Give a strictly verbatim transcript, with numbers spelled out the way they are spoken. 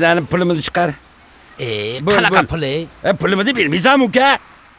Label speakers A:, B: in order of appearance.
A: Hadi lan pulumuzu çıkar.
B: Ee,
A: Bul,
B: qanaqa
A: bul.
B: puli?
A: E, pulumuzu bilmiyorsan Muka.